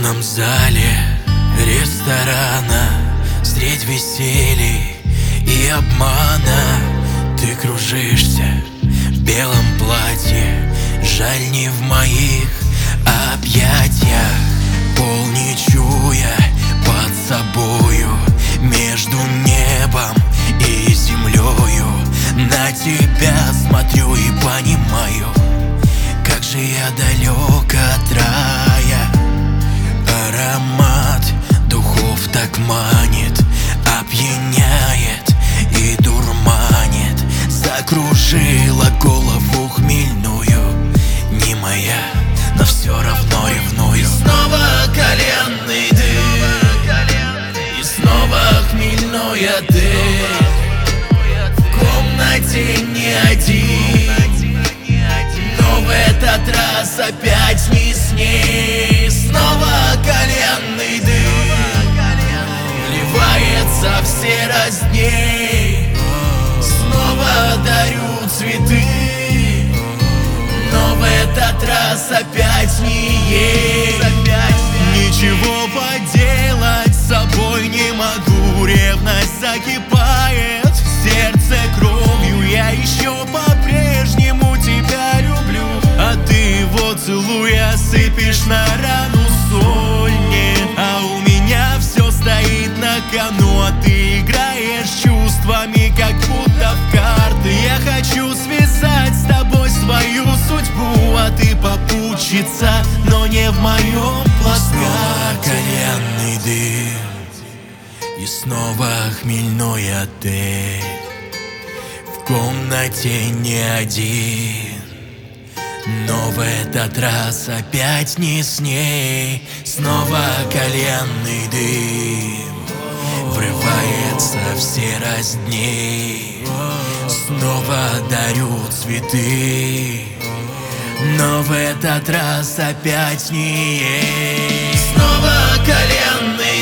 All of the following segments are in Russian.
полном зале ресторана, средь веселий и обмана, ты кружишься в белом платье, жаль, не в моих объятиях. Пол не чуя под собою, между небом и землею, на тебя смотрю и понимаю, как же я далек от рая. Аромат духов так манит, опьяняет и дурманит, закружила голову хмельную. Не моя, но все равно ревную. И снова коленный дым, и снова хмельной отель. В комнате не один, но в этот раз опять не с ней. Снова коленный дым вливается в серость дней. Снова дарю цветы, но в этот раз опять не ей. Ничего поделать с собой не могу, ревность закипает в сердце кровью. Я еще по-прежнему тебя люблю, а ты его целуя сыпешь на рану соль. Нет, а у меня все стоит на кону, а ты играешь чувствами, как будто в карты. Я хочу связать с тобой свою судьбу, а ты попутчица, но не в моем плацкарте. Снова коленный дым, и снова хмельной отель. В комнате не один, но в этот раз опять не с ней. Снова коленный дым врывается в серость дней. Снова дарю цветы, но в этот раз опять не ей. Снова коленный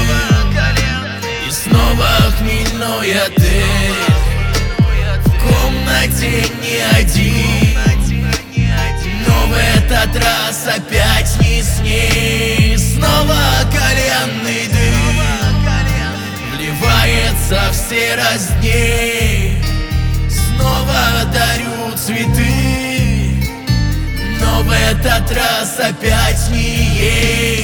дым, и снова хмельной отель. В комнате не один, но в этот раз опять не с ней. Снова коленный дым вливается в серость дней. Снова дарю цветы, но в этот раз опять не ей.